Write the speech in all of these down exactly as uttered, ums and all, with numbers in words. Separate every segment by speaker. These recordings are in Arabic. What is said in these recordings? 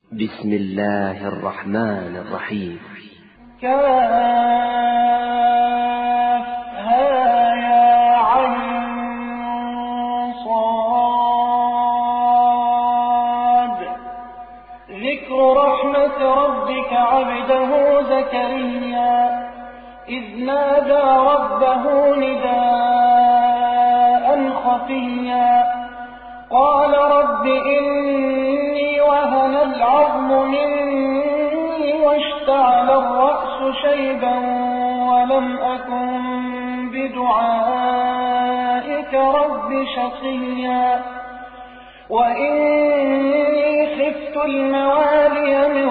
Speaker 1: بسم الله الرحمن الرحيم.
Speaker 2: كافها يا عين صاد. ذكر رحمة ربك عبده زكريا إذ نادى ربه نداء خفيا قال رب إني وهن العظم مني واشتعل الرأس شيبا ولم أكن بدعائك رب شقيا وإني خفت الموالي من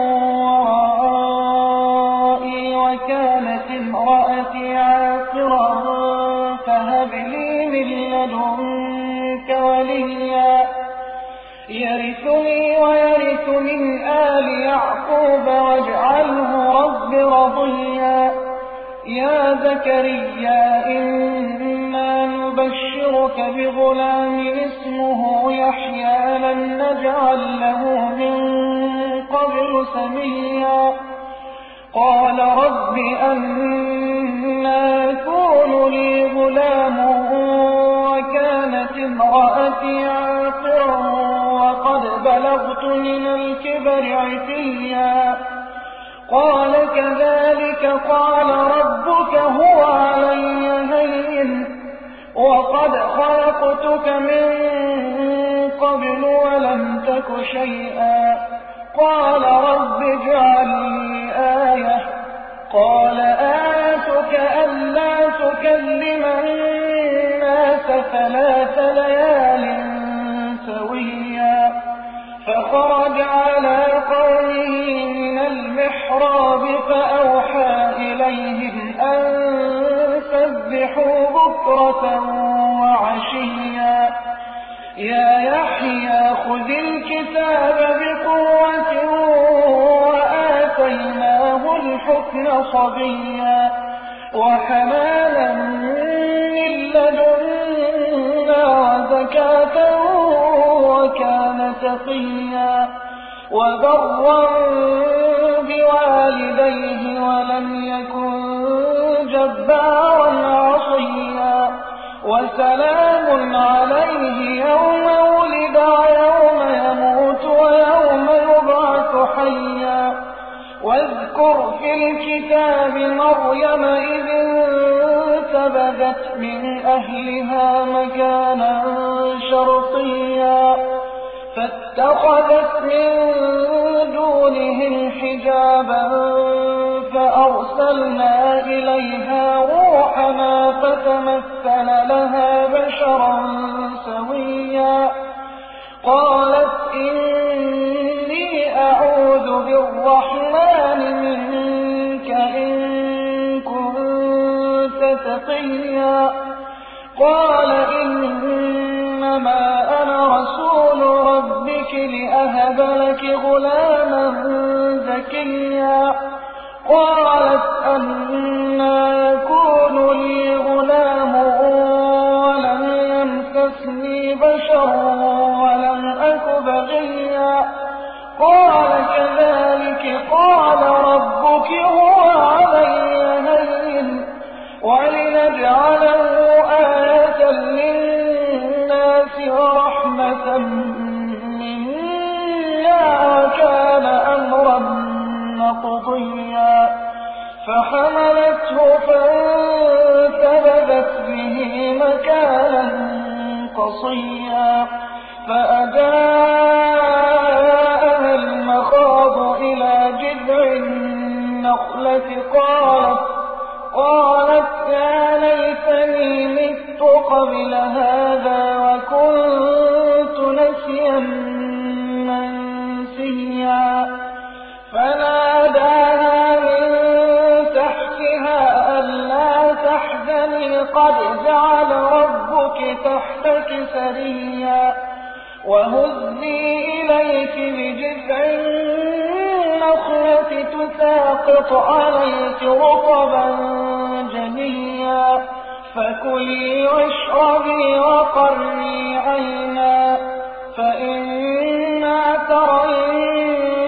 Speaker 2: ورائي وكانت امرأتي عاقرا فهب لي من لدنك وليا يرثني ويرث من آل يعقوب واجعله رب رضيا. يا زكريا إنا نبشرك بغلام اسمه يحيى لم نجعل له من قبل سميا قال رب أنى يكون لي غلام وكانت امرأتي عاقرا وقد بلغت من الكبر عتيا قال كذلك قال ربك هو علي هين وقد خلقتك من قبل ولم تك شيئا قال رب اجعل لي آية قال آيتك ألا تكلم الناس ثلاث ليال سويا فخرج على قومه من المحراب فأوحى إليهم أن سبحوا بكرة وعشيا يا يحيى خذ الكتاب بقوة وآتيناه الحكم صبيا وحنانا من لدنا وزكاة وكان تقيا وبرا بوالديه ولم يكن جبارا عصيا وسلام عليه يوم ولد ويوم يموت ويوم يبعث حيا واذكر في الكتاب مريم إذ انتبذت من أهلها مكانا شرقيا فاتخذت من دونهم حجابا فأرسلنا إليها روحنا فتمثل لها بشرا سويا قالت إني أعوذ بالرحمن منك إن كنت تقيا قال إنما أنا رسول ربك لأهب لك غلاما زكيا قالت أنى يكون لي غلام ولم يمسسني بشر ولم أك بغيا قال كذلك قال ربك هو علي هين ولنجعله آية للناس ورحمة منا وكان أمرا مقضيا فحملته فانتبذت به مكانا قصيا فأجاءها المخاض إلى جذع النخلة قالت قالت يا ليتني مت قبل هذا وكنت نسيا منسيا فناداها من تحتها ألا تحزني قد جعل ربك تحتك سريا وهزي إليك بجذع النخلة تساقط عليك رطبا جنيا فكلي واشربي وقري عينا فإما ترين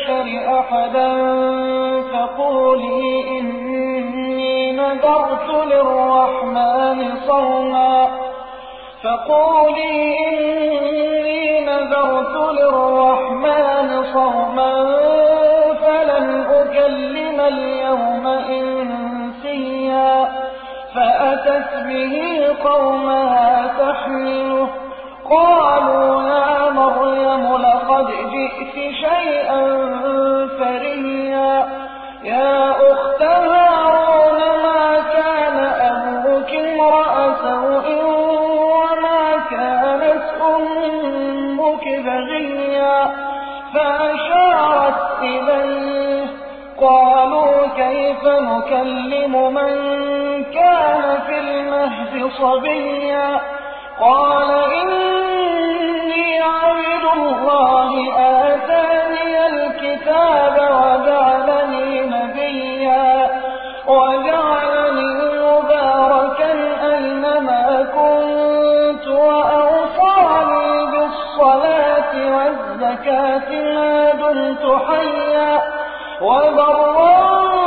Speaker 2: البشر أحدا فقولي إني نذرت للرحمن صوما فقولي إني نذرت للرحمن صوما فلن أكلم اليوم إنسيا فأتت به قومها تحمله قالوا يا مريم لقد جئت شيئا فريا يا أخت هارون ما كان أبوك امرأ سوء وما كانت أمك بغيا فأشارت إليه قالوا كيف نكلم من كان في المهد صبيا قال إني عبد الله آتاني الكتاب وجعلني نبيا وجعلني مباركا أينما كنت وأوصاني بالصلاة والزكاة ما دمت حيا وبرا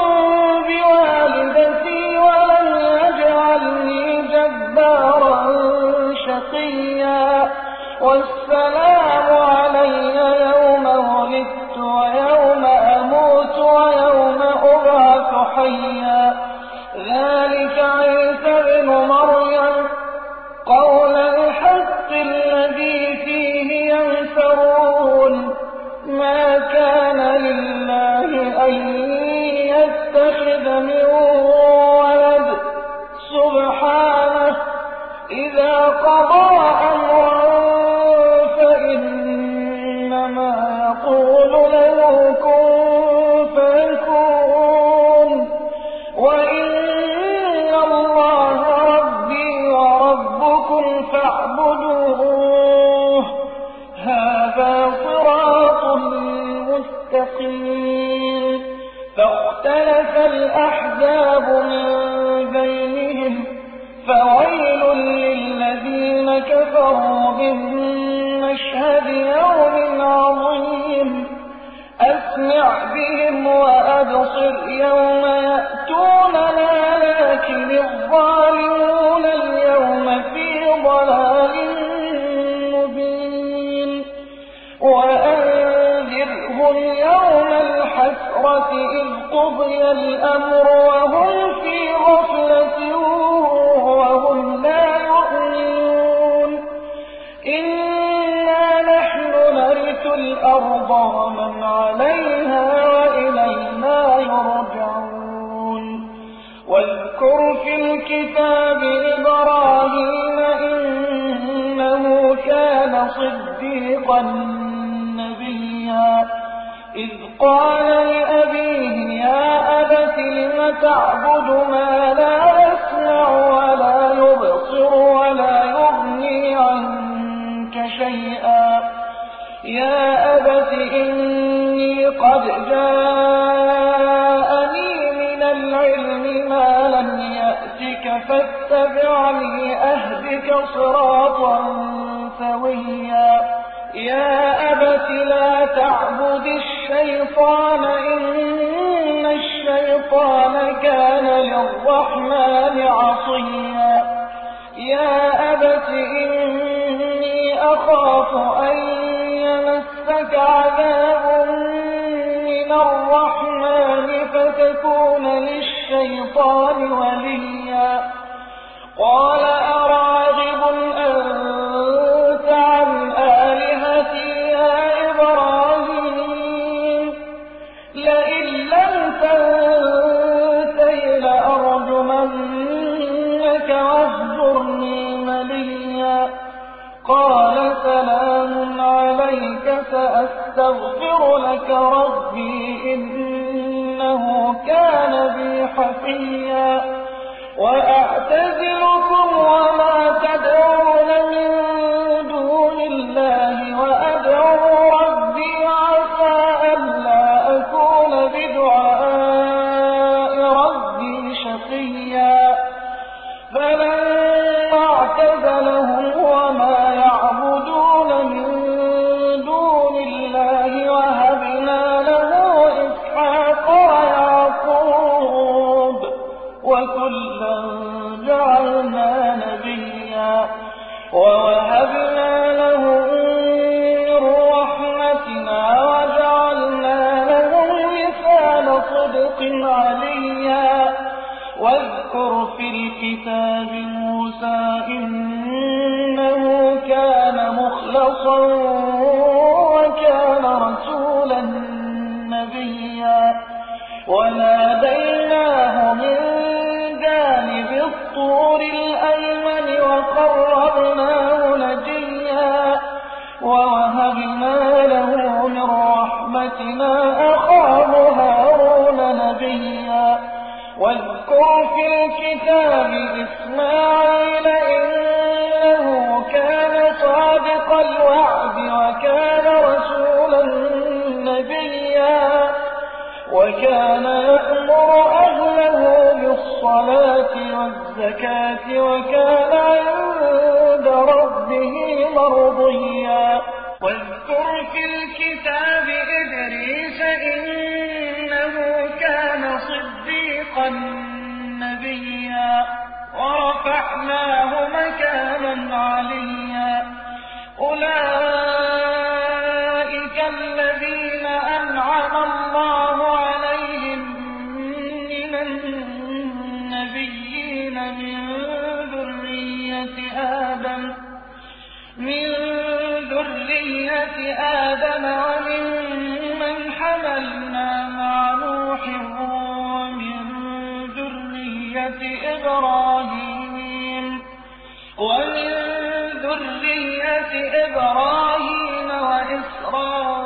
Speaker 2: بوالدتي ولم يجعلني جبارا شقيا والسلام علي يوم ولدت ويوم أموت ويوم أبعث حيا ذلك عيسى ابن مريم قول الحق الذي فيه يمترون ما كان لله أن يتخذ من ولد سبحانه إذا قضى أمرا فإنما يقول له كن فيكون وإن الله ربي وربكم فاعبدوه هذا صراط مستقيم فاختلف الأحزاب من بينهم فويل للذين كفروا من مشهد يوم عظيم أسمع بهم وأبصر يوم يأتوننا لكن الظالمون اليوم في ضلال مبين وأنذرهم يوم الحسرة إذ قضي الأمر وهم في غفلة وهم لا يؤمنون إنا نحن نرث الأرض ومن عليها وإلينا يرجعون واذكر في الكتاب إبراهيم إنه كان صديقا نبيا إذ قال لأبيه يا أبت لم تعبد ما لا يسمع ولا يبصر ولا يغني عنك شيئا يا أبت إني قد جاءني من العلم ما لم يأتك فاتبعني أهدك صراطا سويا يا أبت لا تعبد الشيطان إن الشيطان كان للرحمن عصيا يا أبت إني أخاف أن يمسك عذاب من الرحمن فتكون للشيطان وليا قال أراغب أنت عن آلهتي يا إبراهيم لئن لم تنته لأرجمنك واهجرني مليا قال سلام عليك سأستغفر لك ربي إنه كان بي حفيا وأعتزلكم وما تدعون من دون الله وأدعو ربي عسى ألا أكون بدعاء ربي شقيا فلما اعتزلهم وما يعبدون من دون الله وهبنا له الكتاب موسى إنه كان مخلصا وكان رسولا نبيا وناديناه من جانب الطور الأيمن وقربناه نجيا ووهبنا له من رحمتنا أخاه هارون نبيا واذكر في الكتاب إسماعيل إنه كان صادق الوعد وكان رسولا نبيا وكان يأمر أهله بالصلاة والزكاة وكان عند ربه مرضيا واذكر في الكتاب إدريس إنه كان صديقا نبيا ورفعناه مكانا عليا أولئك الذين أنعم الله عليهم من النبيين من ذرية آدم من ذرية آدم وممن حملنا مع نوح ومن ذرية إبراهيم ومن ذرية إبراهيم وإسرائيل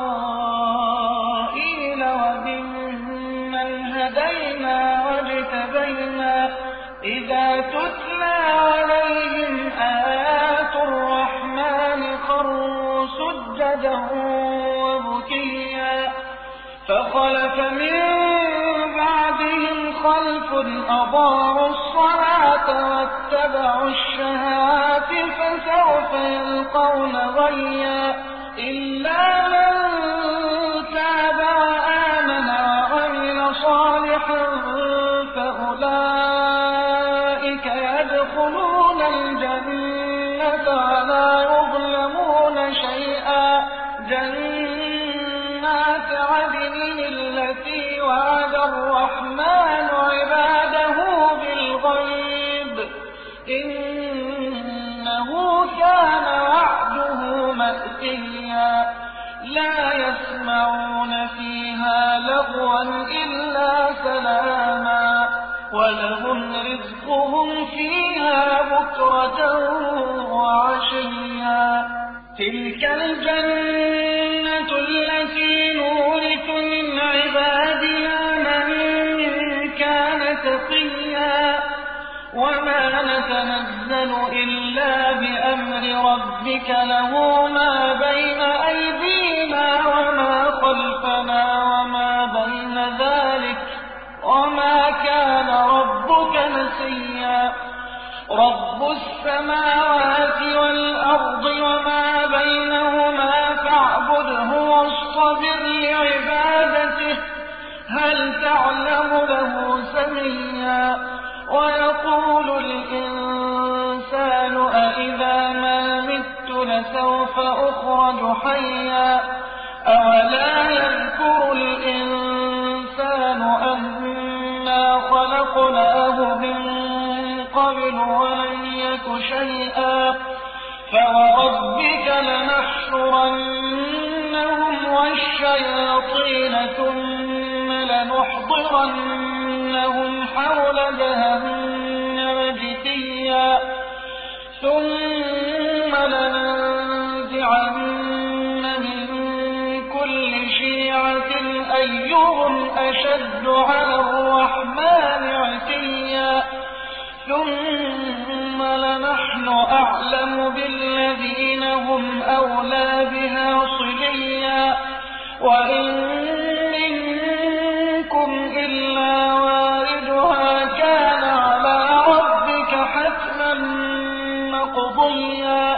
Speaker 2: وممن هدينا واجتبينا إذا تتلى عليهم آيات الرحمن خروا سجدا وبكيا فخلف من بعدهم خلف أضاعوا الصلاة واتبعوا الشهوات فسوف يلقون غيا إلا من تاب وآمن وعمل صالحا فأولئك يدخلون الجنة ولا يظلمون شيئا جنات عدن التي وعد الرحمن عباده بالغيب إنه كان وعده مأتيا لا يسمعون فيها لغوا إلا سلاما ولهم رزقهم فيها بكرة وعشيا تلك الجنة التي نورث من عبادنا من كان تقيا وما نتنزل إلا بأمر ربك له ما بين أيدينا وما خلفنا وما بين ذلك وما كان ربك نسيا رب السماوات والأرض وما بينهما فاعبده واصطبر لعبادته هل تعلم له سميا ويقول الإنسان أإذا ما مت لسوف أخرج حيا أولا يذكر الإنسان أنا خلقناه من قبل ولم يك شيئا فوربك لنحشرنهم والشياطين ثم لنحضرنهم حول جهنم جثيا ثم لننزعن من كل شيعة أيهم أشد على الرحمن عتيا ثم لنحن أعلم بالذين هم أولى بها صليا وإن منكم إلا واردها كان على ربك حتما مقضيا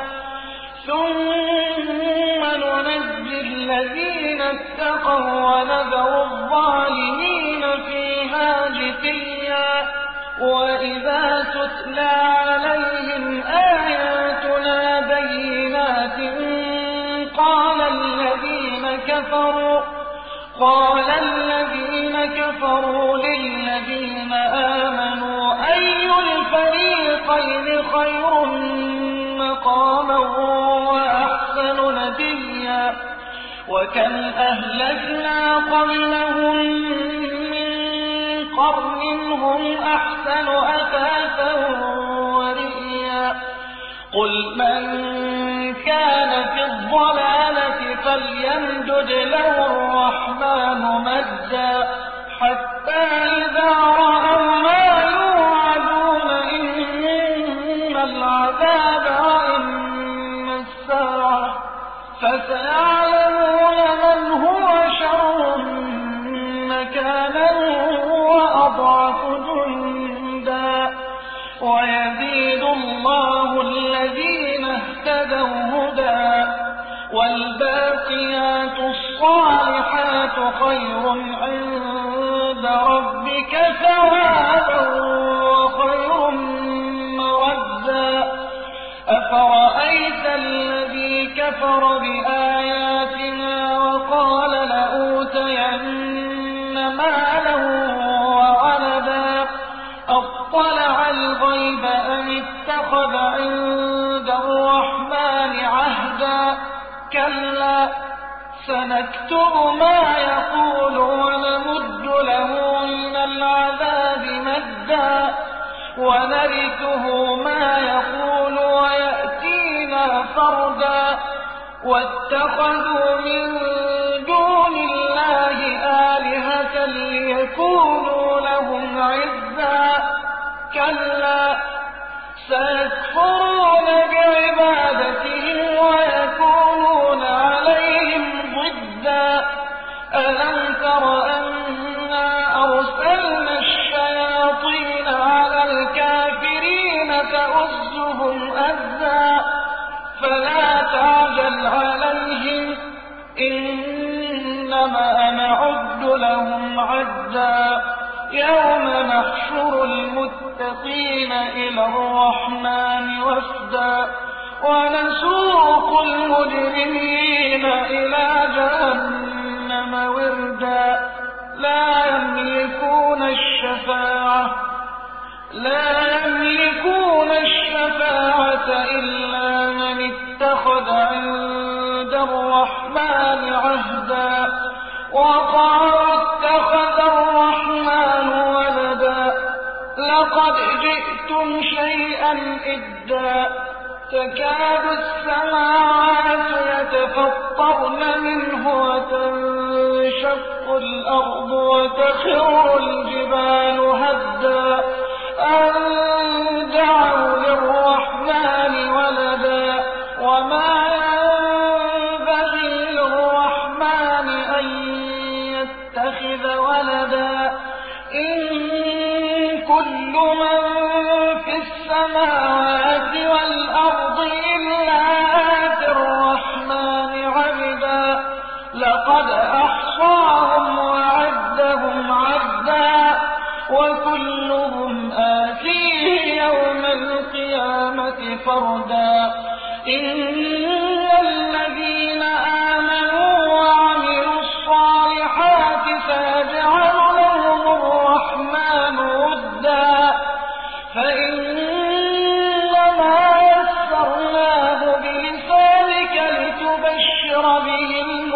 Speaker 2: ثم ننجي الذين اتقوا ونذر الظالمين فيها جثيا وإذا تتلى عليهم آياتنا بينات قال الذين كفروا قال الذين كفروا للذين آمنوا أي الفريقين خير مقاما وأحسن نديا وكم أهلكنا قبلهم من قرن هم أحسن أثاثا ورئيا قل من كان في الضلالة فليمدد له الرحمن مدا حتى إذا رأوا ما يوعدون إما العذاب وإما الساعة فسيعلمون من هو شر مكانا وأضعف جندا ويزيد الله الذين اهتدوا هدى والباقيات الصالحات خير عند ربك ثوابا وخير مردا أفرأيت الذي كفر بآياتنا وقال لأوتين مالا وولدا أطلع الغيب أم اتخذ عند الرحمن عهدا كلا سنكتب ما يقول ونمد له من العذاب مدا ونرثه ما يقول ويأتينا فردا واتخذوا من دون الله آلهة ليكونوا لهم عزا كلا سيكفرون بعبادتهم ويكونون عليهم ضدا ألم تر أنا أرسلنا الشياطين على الكافرين تؤزهم أزا فلا تعجل عليهم إنما نعد لهم عدا يوم نحشر المتقين إلى الرحمن وفدا ونسوق المجرمين إلى جهنم وردا لا يملكون الشفاعة لا يملكون الشفاعة إلا من اتخذ عند الرحمن عهدا وقالوا اتخذ الرحمن ولدا لقد جئتم شيئا إدا تكاد السماوات يتفطرن منه وتنشق الأرض وتخر الجبال هدا أن دعوا للرحمن ولدا وما ينبغي للرحمن أن يتخذ ولدا إن كل من في السماوات والأرض إلا آتي الرحمن عبدا لقد أحصاهم وعدهم عدا وكلهم آتيه يوم القيامة فردا إن الذين آمنوا وعملوا الصالحات سيجعل لهم الرحمن ودا فإنما يسرناه بلسانك لتبشر به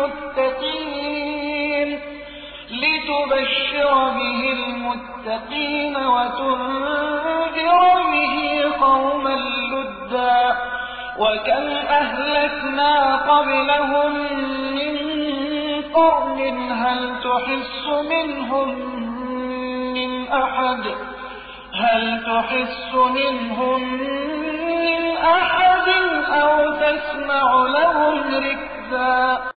Speaker 2: المتقين لتبشر به المتقين وتنذر به قوما لدا وكم أهلكنا قبلهم من قرن هل تحس منهم من أحد هل تحس منهم من أحد أو تسمع لهم ركزا